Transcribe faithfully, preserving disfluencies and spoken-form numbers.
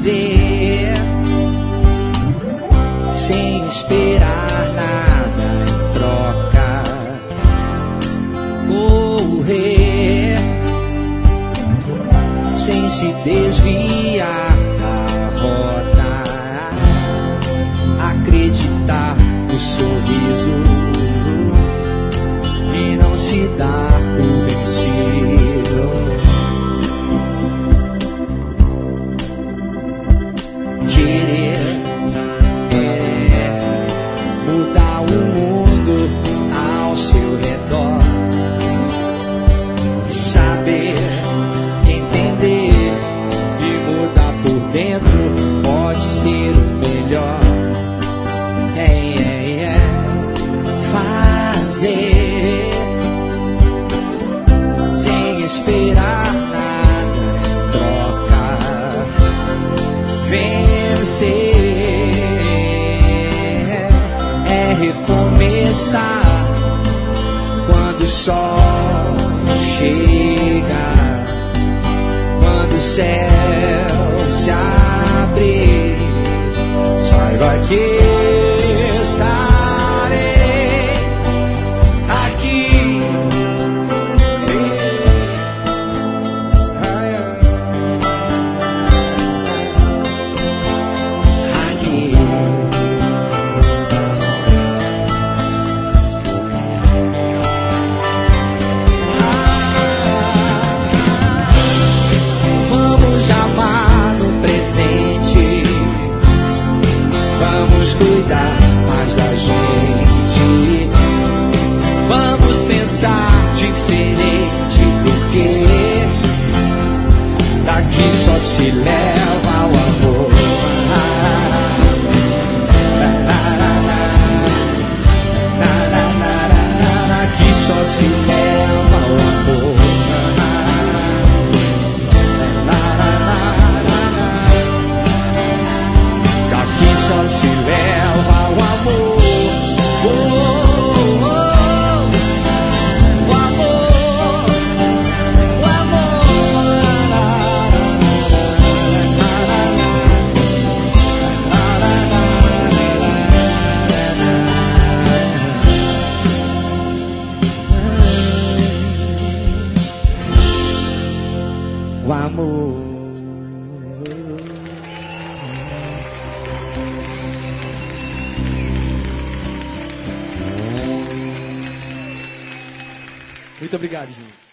fazer sem esperar nada em troca, correr sem se desviar da rota, acreditar no sorriso e não se dar por vencido. Querer é mudar o mundo ao seu redor, saber, entender e mudar por dentro pode ser o melhor. É, é, é fazer sem esperar nada em troca, vencer é recomeçar quando o sol chega, quando o céu se abre, saiba que estarei aqui. Aqui. Vamos amar no presente, vamos cuidar mais da gente, vamos pensar diferente, porque daqui só se leva o amor. Daqui só se leva o amor. Daqui só se leva o amor. Oh, oh, oh. O amor, o amor. O amor. Muito obrigado, gente.